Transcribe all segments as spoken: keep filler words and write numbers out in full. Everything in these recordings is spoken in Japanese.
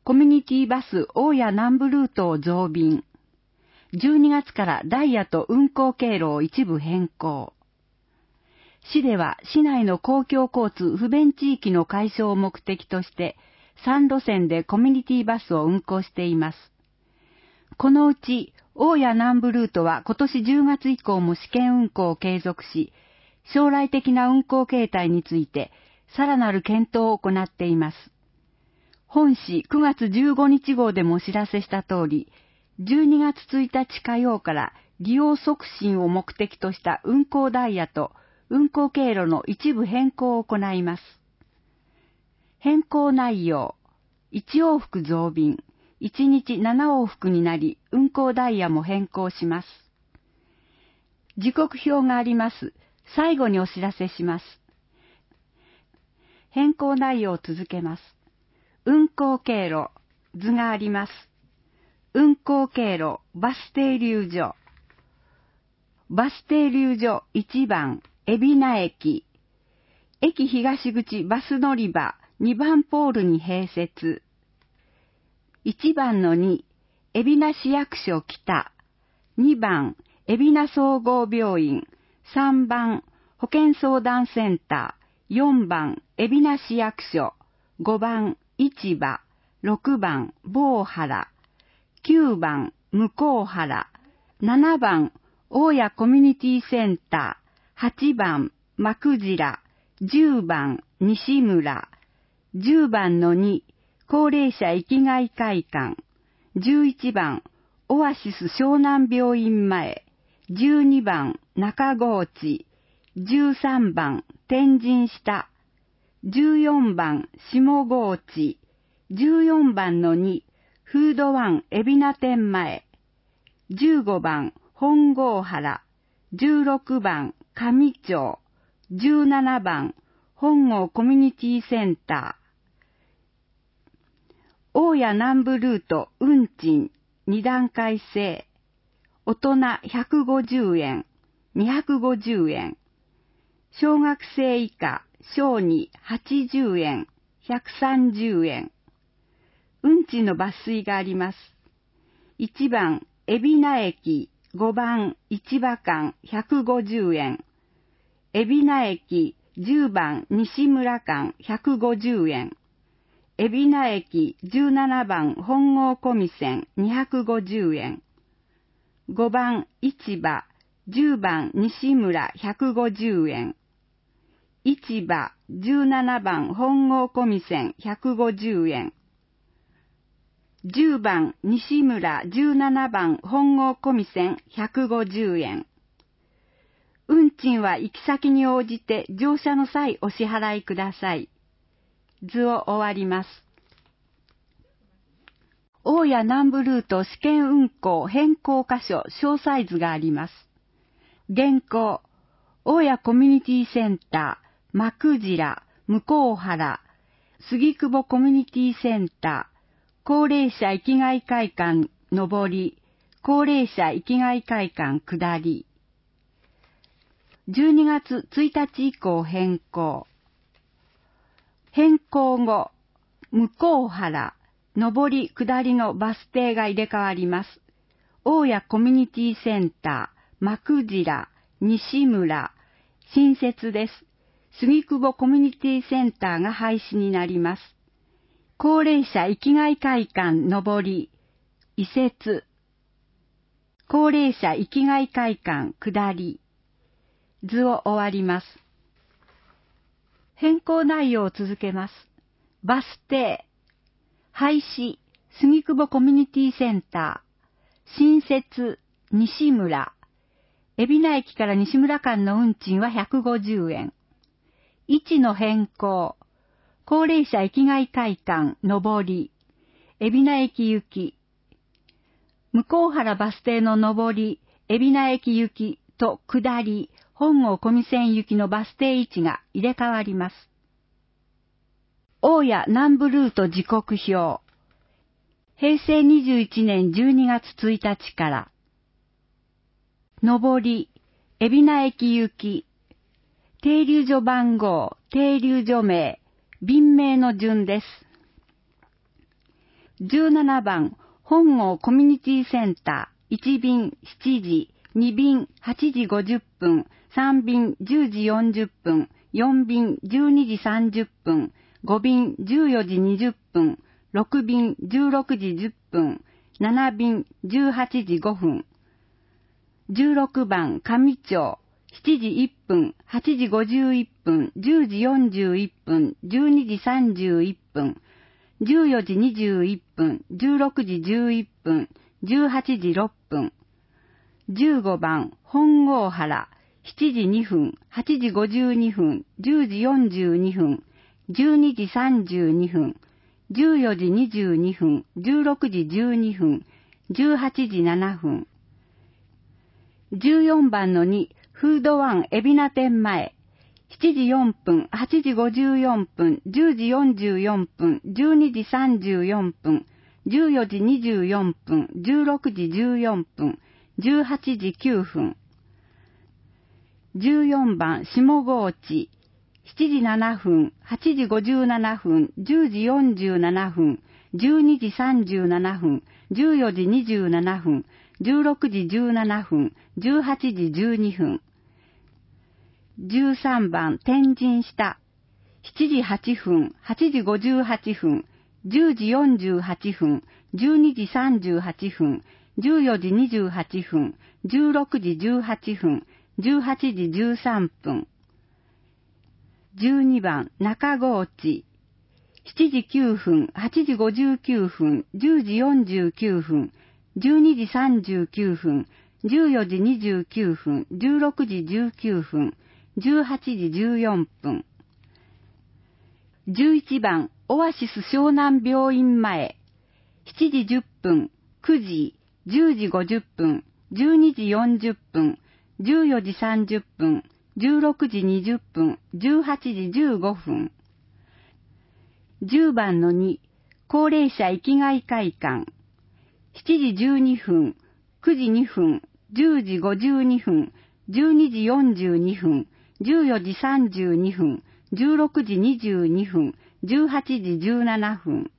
コミュニティバス大谷南部ルートを増便。じゅうにがつからダイヤと運行経路を一部変更。市では市内の公共交通不便地域の解消を目的としてさん路線でコミュニティバスを運行しています。このうち大谷南部ルートは今年じゅうがつ以降も試験運行を継続し、将来的な運行形態についてさらなる検討を行っています。本誌くがつじゅうごにち号でもお知らせした通り、じゅうにがつついたち火曜から利用促進を目的とした運行ダイヤと運行経路の一部変更を行います。変更内容、いち往復増便、いちにちなな往復になり、運行ダイヤも変更します。時刻表があります。最後にお知らせします。変更内容を続けます。運行経路、図があります。運行経路、バス停留所。バス停留所いちばん、海老名駅。駅東口バス乗り場にばんポールに併設。いちばんのに、海老名市役所北。にばん、海老名総合病院。さんばん、保健相談センター。よんばん、海老名市役所。ごばん、市場。ろくばん、坊原。きゅうばん、向原。ななばん、大谷コミュニティセンター。はちばん、幕白。じゅうばん、西村。じゅうばんのに、高齢者生きがい会館。じゅういちばん、オアシス湘南病院前。じゅうにばん、中河内。じゅうさんばん、天神下。じゅうよんばん、下河内。じゅうよんばんのに、フードワン海老名店前。じゅうごばん、本郷原。じゅうろくばん、上町。じゅうななばん、本郷コミュニティセンター。大谷南部ルート運賃に段階制。大人ひゃくごじゅうえん、にひゃくごじゅうえん。小学生以下、小にはちじゅうえん、ひゃくさんじゅうえん。運賃の抜粋があります。いちばん、海老名駅、ごばん、市場間ひゃくごじゅうえん。海老名駅、じゅうばん、西村間ひゃくごじゅうえん。海老名駅じゅうななばん本郷小見線にひゃくごじゅうえん。ごばん市場じゅうばん西村ひゃくごじゅうえん。市場じゅうななばん本郷小見線ひゃくごじゅうえん。じゅうばん西村じゅうななばん本郷小見線ひゃくごじゅうえん。運賃は行き先に応じて乗車の際お支払いください。図を終わります。大谷南部ルート試験運行変更箇所詳細図があります。現行、大谷コミュニティセンター、幕白、向原、杉久保コミュニティセンター、高齢者生きがい会館上り、高齢者生きがい会館下り。じゅうにがつついたち以降変更。変更後、向原、上り下りのバス停が入れ替わります。大谷コミュニティセンター、幕白、西村、新設です。杉久保コミュニティセンターが廃止になります。高齢者生きがい会館上り、移設。高齢者生きがい会館下り。図を終わります。変更内容を続けます。バス停。廃止、杉久保コミュニティセンター。新設、西村。海老名駅から西村間の運賃はひゃくごじゅうえん。位置の変更。高齢者生きがい会館、上り。海老名駅行き。向原バス停の上り、海老名駅行きと下り、本郷小見線行きのバス停位置が入れ替わります。大谷南部ルート時刻表。平成にじゅういちねんじゅうにがつついたちから。上り、海老名駅行き。停留所番号、停留所名、便名の順です。 じゅうななばん、本郷コミュニティセンター、いち便しちじ、に便はちじごじゅっぷん、さん便じゅうじよんじゅっぷん、よん便じゅうにじさんじゅっぷん、ご便じゅうよじにじゅっぷん、ろく便じゅうろくじじゅっぷん、なな便じゅうはちじごふん。じゅうろくばん、上町、しちじいっぷん、はちじごじゅういっぷん、じゅうじよんじゅういっぷん、じゅうにじさんじゅういっぷん、じゅうよじにじゅういっぷん、じゅうろくじじゅういっぷん、じゅうはちじろっぷん。じゅうごばん、本郷原、しちじにふん、はちじごじゅうにふん、じゅうじよんじゅうにふん、じゅうにじさんじゅうにふん、じゅうよじにじゅうにふん、じゅうろくじじゅうにふん、じゅうはちじななふん。じゅうよんばんのに、フードワン海老名店前、しちじよんぷん、はちじごじゅうよんぷん、じゅうじよんじゅうよんぷん、じゅうにじさんじゅうよんぷん、じゅうよじにじゅうよんぷん、じゅうろくじじゅうよんぷん、じゅうはちじきゅうふん。じゅうよんばん、下河内、しちじななふん、はちじごじゅうななふん、じゅうじよんじゅうななふん、じゅうにじさんじゅうななふん、じゅうよじにじゅうななふん、じゅうろくじじゅうななふん、じゅうはちじじゅうにふん。じゅうさんばん、天神下、しちじはっぷん、はちじごじゅうはっぷん、じゅうじよんじゅうはっぷん、じゅうにじさんじゅうはっぷん、じゅうよじにじゅうはっぷん、じゅうろくじじゅうはっぷん、じゅうはちじじゅうさんぷん。じゅうにばん、中河内、しちじきゅうふん、はちじごじゅうきゅうふん、じゅうじよんじゅうきゅうふん、じゅうにじさんじゅうきゅうふん、じゅうよじにじゅうきゅうふん、じゅうろくじじゅうきゅうふん、じゅうはちじじゅうよんぷん。じゅういちばん、オアシス湘南病院前、しちじじゅっぷん、くじ、じゅうじごじゅっぷん、じゅうにじよんじゅっぷん、じゅうよじさんじゅっぷん、じゅうろくじにじゅっぷん、じゅうはちじじゅうごふん。じゅうばんのに、高齢者生きがい会館、しちじじゅうにふん、くじにふん、じゅうじごじゅうにふん、じゅうにじよんじゅうにふん、じゅうよじさんじゅうにふん、じゅうろくじにじゅうにふん、じゅうはちじじゅうななふん。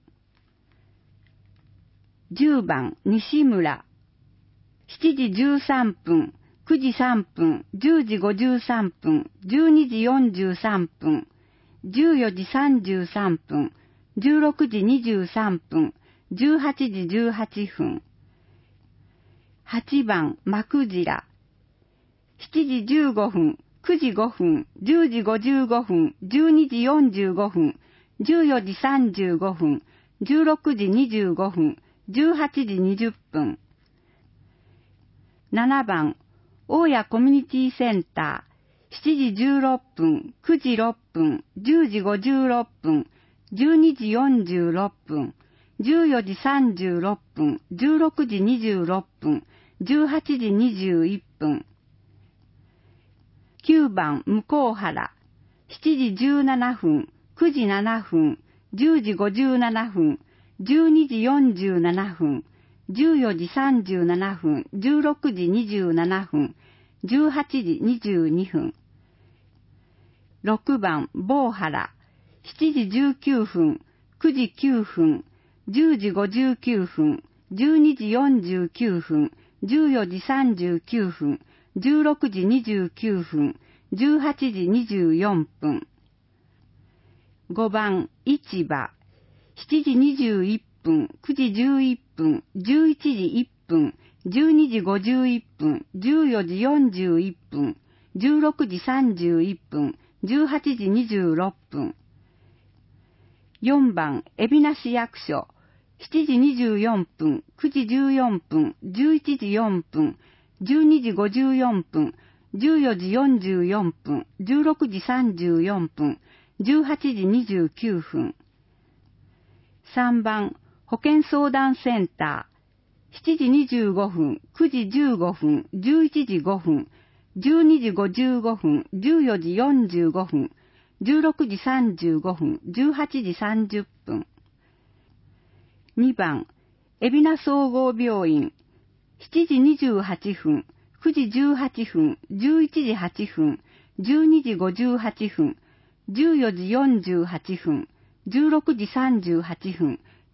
じゅうばん、西村、しちじじゅうさんぷん、くじさんぷん、じゅうじごじゅうさんぷん、じゅうにじよんじゅうさんぷん、じゅうよじさんじゅうさんぷん、じゅうろくじにじゅうさんぷん、じゅうはちじじゅうはっぷん。はちばん、幕白、しちじじゅうごふん、くじごふん、じゅうじごじゅうごふん、じゅうにじよんじゅうごふん、じゅうよじさんじゅうごふん、じゅうろくじにじゅうごふん、じゅうはちじにじゅっぷん。ななばん、大谷コミュニティセンター、しちじじゅうろっぷん、くじろっぷん、じゅうじごじゅうろっぷん、じゅうにじよんじゅうろっぷん、じゅうよじさんじゅうろっぷん、じゅうろくじにじゅうろっぷん、じゅうはちじにじゅういっぷん。きゅうばん、向原、しちじじゅうななふん、くじななふん、じゅうじごじゅうななふん、じゅうにじよんじゅうななふん、じゅうよじさんじゅうななふん、じゅうろくじにじゅうななふん、じゅうはちじにじゅうにふん。ろくばん、坊原、しちじじゅうきゅうふん、くじきゅうふん、じゅうじごじゅうきゅうふん、じゅうにじよんじゅうきゅうふん、じゅうよじさんじゅうきゅうふん、じゅうろくじにじゅうきゅうふん、じゅうはちじにじゅうよんぷん。ごばん、市場、しちじにじゅういっぷん、くじじゅういっぷん、じゅういちじいっぷん、じゅうにじごじゅういっぷん、じゅうよじよんじゅういっぷん、じゅうろくじさんじゅういっぷん、じゅうはちじにじゅうろっぷん。よんばん、海老名市役所、しちじにじゅうよんぷん、くじじゅうよんぷん、じゅういちじよんぷん、じゅうにじごじゅうよんぷん、じゅうよじよんじゅうよんぷん、じゅうろくじさんじゅうよんぷん、じゅうはちじにじゅうきゅうふん。さんばん、保健相談センター、しちじにじゅうごふん、くじじゅうごふん、じゅういちじごふん、じゅうにじごじゅうごふん、じゅうよじよんじゅうごふん、じゅうろくじさんじゅうごふん、じゅうはちじさんじゅっぷん。にばん、海老名総合病院、しちじにじゅうはっぷん、くじじゅうはっぷん、じゅういちじはっぷん、じゅうにじごじゅうはっぷん、じゅうよじよんじゅうはっぷん、じゅうろくじさんじゅうはっぷん、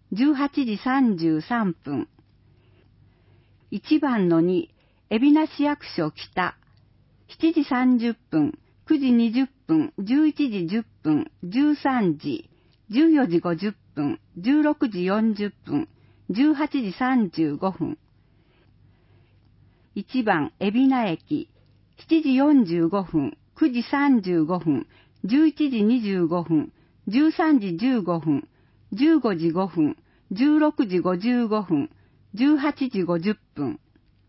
じゅうはちじさんじゅうさんぷん。いちばんのに、海老名市役所北、しちじさんじゅっぷん、くじにじゅっぷん、じゅういちじじゅっぷん、じゅうさんじ、じゅうよじごじゅっぷん、じゅうろくじよんじゅっぷん、じゅうはちじさんじゅうごふん。いちばん海老名駅、しちじよんじゅうごふん、くじさんじゅうごふん、じゅういちじにじゅうごふん、じゅうさんじじゅうごふん、じゅうごじごふん、じゅうろくじごじゅうごふん、じゅうはちじごじゅっぷん。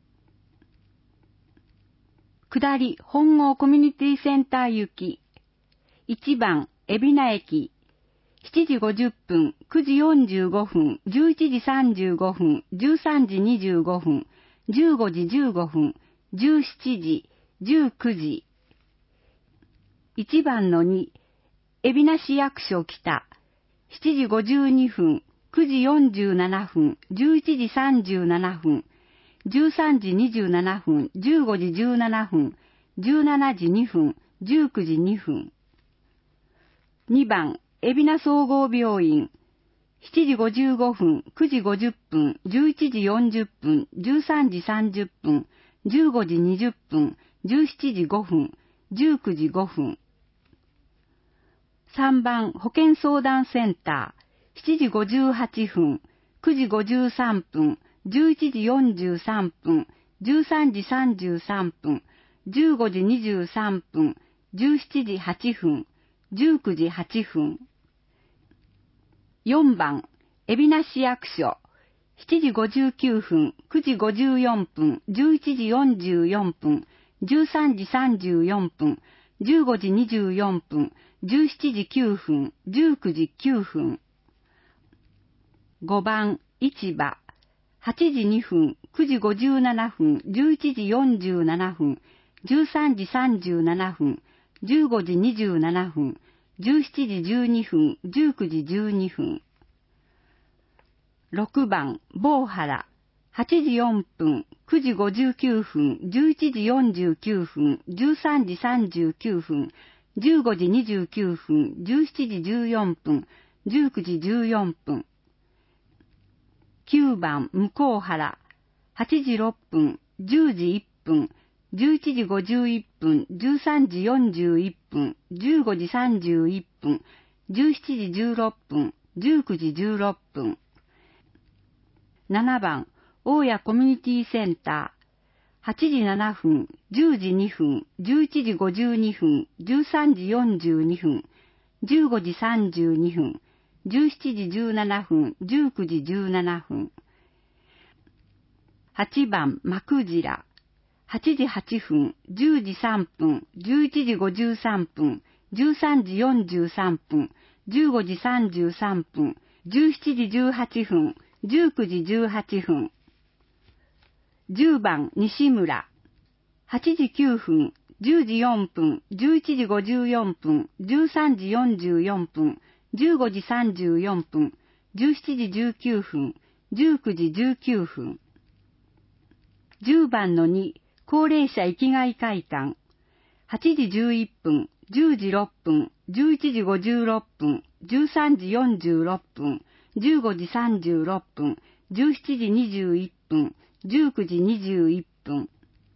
下り本郷コミュニティセンター行き。いちばん海老名駅、しちじごじゅっぷん、くじよんじゅうごふん、じゅういちじさんじゅうごふん、じゅうさんじにじゅうごふん、じゅうごじじゅうごふん、じゅうしちじ、じゅうくじ。いちばんのに、海老名市役所北、しちじごじゅうにふん、くじよんじゅうななふん、じゅういちじさんじゅうななふん、じゅうさんじにじゅうななふん、じゅうごじじゅうななふん、じゅうしちじにふん、じゅうくじにふん。にばん海老名総合病院、しちじごじゅうごふん、くじごじゅっぷん、じゅういちじよんじゅっぷん、じゅうさんじさんじゅっぷん、じゅうごじにじゅっぷん、じゅうしちじごふん、じゅうくじごふん。さんばん保健相談センター、しちじごじゅうはっぷん、くじごじゅうさんぷん、じゅういちじよんじゅうさんぷん、じゅうさんじさんじゅうさんぷん、じゅうごじにじゅうさんぷん、じゅうしちじはっぷん、じゅうくじはっぷん。よんばん海老名市役所、しちじごじゅうきゅうふん、くじごじゅうよんぷん、じゅういちじよんじゅうよんぷん、じゅうさんじさんじゅうよんぷん、じゅうごじにじゅうよんぷん、じゅうしちじきゅうふん、じゅうくじきゅうふん。ごばん市場、はちじにふん、くじごじゅうななふん、じゅういちじよんじゅうななふん、じゅうさんじさんじゅうななふん、じゅうごじにじゅうななふん、じゅうしちじじゅうにふん、じゅうくじじゅうにふん。ろくばん坊原、はちじよんぷん、くじごじゅうきゅうふん、じゅういちじよんじゅうきゅうふん、じゅうさんじさんじゅうきゅうふん、じゅうごじにじゅうきゅうふん、じゅうしちじじゅうよんぷん、じゅうくじじゅうよんぷん。きゅうばん向原、はちじろっぷん、じゅうじいっぷん、じゅういちじごじゅういっぷん、じゅうさんじよんじゅういっぷん、じゅうごじさんじゅういっぷん、じゅうしちじじゅうろっぷん、じゅうくじじゅうろっぷん。ななばん大谷コミュニティセンター、はちじななふん、じゅうじにふん、じゅういちじごじゅうにふん、じゅうさんじよんじゅうにふん、じゅうごじさんじゅうにふん、じゅうしちじじゅうななふん、じゅうくじじゅうななふん。はちばん幕白、はちじはっぷん、じゅうじさんぷん、じゅういちじごじゅうさんぷん、じゅうさんじよんじゅうさんぷん、じゅうごじさんじゅうさんぷん、じゅうしちじじゅうはっぷん、じゅうくじじゅうはっぷん。じゅうばん西村、はちじきゅうふん、じゅうじよんぷん、じゅういちじごじゅうよんぷん、じゅうさんじよんじゅうよんぷん、じゅうごじさんじゅうよんぷん、じゅうしちじじゅうきゅうふん、じゅうくじじゅうきゅうふん。じゅうばんのに、高齢者生きがい会館、はちじじゅういっぷん、じゅうじろっぷん、じゅういちじごじゅうろっぷん、じゅうさんじよんじゅうろっぷん、じゅうごじさんじゅうろっぷん、じゅうしちじにじゅういっぷん、じゅうくじにじゅういっぷん。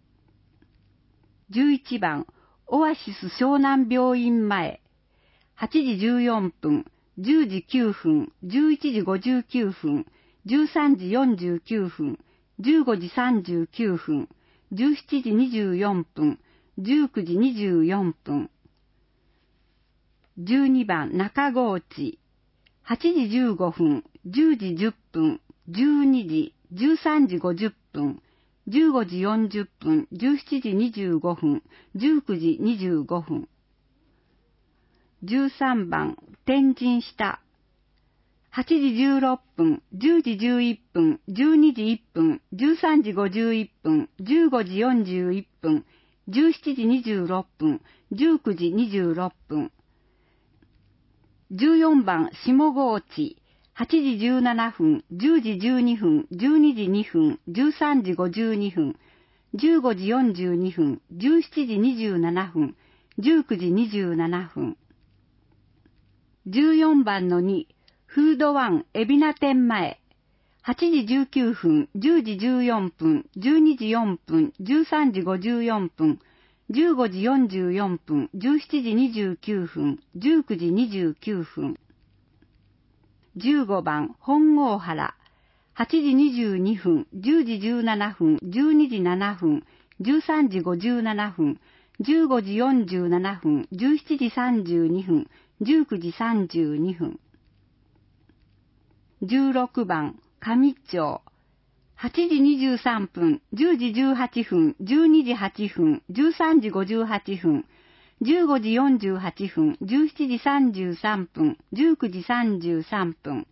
じゅういちばんオアシス湘南病院前、はちじじゅうよんぷん、じゅうじきゅうふん、じゅういちじごじゅうきゅうふん、じゅうさんじよんじゅうきゅうふん、じゅうごじさんじゅうきゅうふん、じゅうしちじにじゅうよんぷん、じゅうくじにじゅうよんぷん。じゅうにばん中河内、はちじじゅうごふん、じゅうじじゅっぷん、じゅうにじ、じゅうさんじごじゅっぷん、じゅうごじよんじゅっぷん、じゅうしちじにじゅうごふん、じゅうくじにじゅうごふん。じゅうさんばん天神下、はちじじゅうろっぷん、じゅうじじゅういっぷん、じゅうにじいっぷん、じゅうさんじごじゅういっぷん、じゅうごじよんじゅういっぷん、じゅうしちじにじゅうろっぷん、じゅうくじにじゅうろっぷん。じゅうよんばん下河内、はちじじゅうななふん、じゅうじじゅうにふん、じゅうにじにふん、じゅうさんじごじゅうにふん、じゅうごじよんじゅうにふん、じゅうしちじにじゅうななふん、じゅうくじにじゅうななふん。じゅうよんばんのに、 フードワン海老名店前、はちじじゅうきゅうふん、じゅうじじゅうよんぷん、じゅうにじよんぷん、じゅうさんじごじゅうよんぷん、じゅうごじよんじゅうよんぷん、じゅうしちじにじゅうきゅうふん、じゅうくじにじゅうきゅうふん。じゅうごばん本郷原、はちじにじゅうにふん、じゅうじじゅうななふん、じゅうにじななふん、じゅうさんじごじゅうななふん、じゅうごじよんじゅうななふん、じゅうしちじさんじゅうにふん、じゅうくじさんじゅうにふん。じゅうろくばん上町、はちじにじゅうさんぷん、じゅうじじゅうはっぷん、じゅうにじはっぷん、じゅうさんじごじゅうはっぷん、じゅうごじよんじゅうはっぷん、じゅうしちじさんじゅうさんぷん、じゅうくじさんじゅうさんぷん。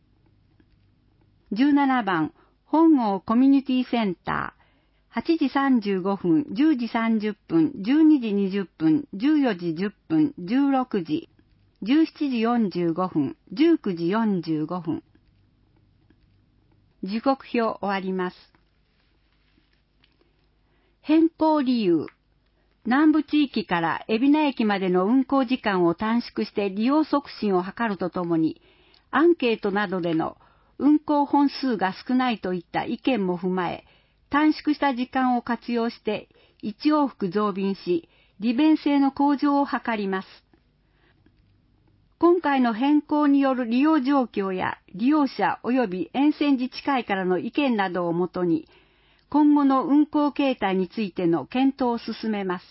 じゅうななばん本郷コミュニティセンター、はちじさんじゅうごふん、じゅうじさんじゅっぷん、じゅうにじにじゅっぷん、じゅうよじじゅっぷん、じゅうろくじ、じゅうしちじよんじゅうごふん、じゅうくじよんじゅうごふん。時刻表終わります。変更理由。南部地域から海老名駅までの運行時間を短縮して利用促進を図るとともに、アンケートなどでの運行本数が少ないといった意見も踏まえ、短縮した時間を活用していち往復増便し、利便性の向上を図ります。今回の変更による利用状況や利用者及び沿線自治会からの意見などをもとに、今後の運行形態についての検討を進めます。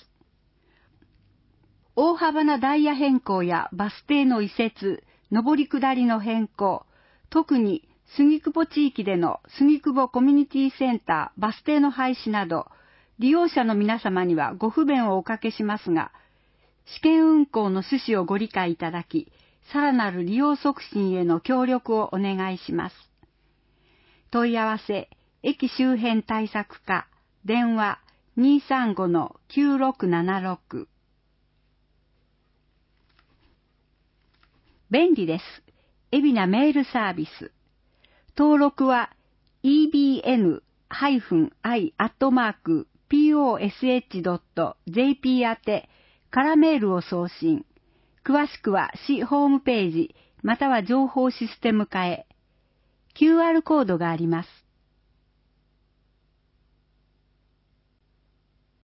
大幅なダイヤ変更やバス停の移設、上り下りの変更、特に杉久保地域での杉久保コミュニティセンターバス停の廃止など、利用者の皆様にはご不便をおかけしますが、試験運行の趣旨をご理解いただき、さらなる利用促進への協力をお願いします。問い合わせ、駅周辺対策課、電話 にーさんごのきゅうろくななろく。便利です。海老名メールサービス。登録は イービーエヌアイアットマークポスエイチドットジェーピー 宛てからメールを送信。詳しくは市ホームページまたは情報システム課へ。キューアール コードがあります。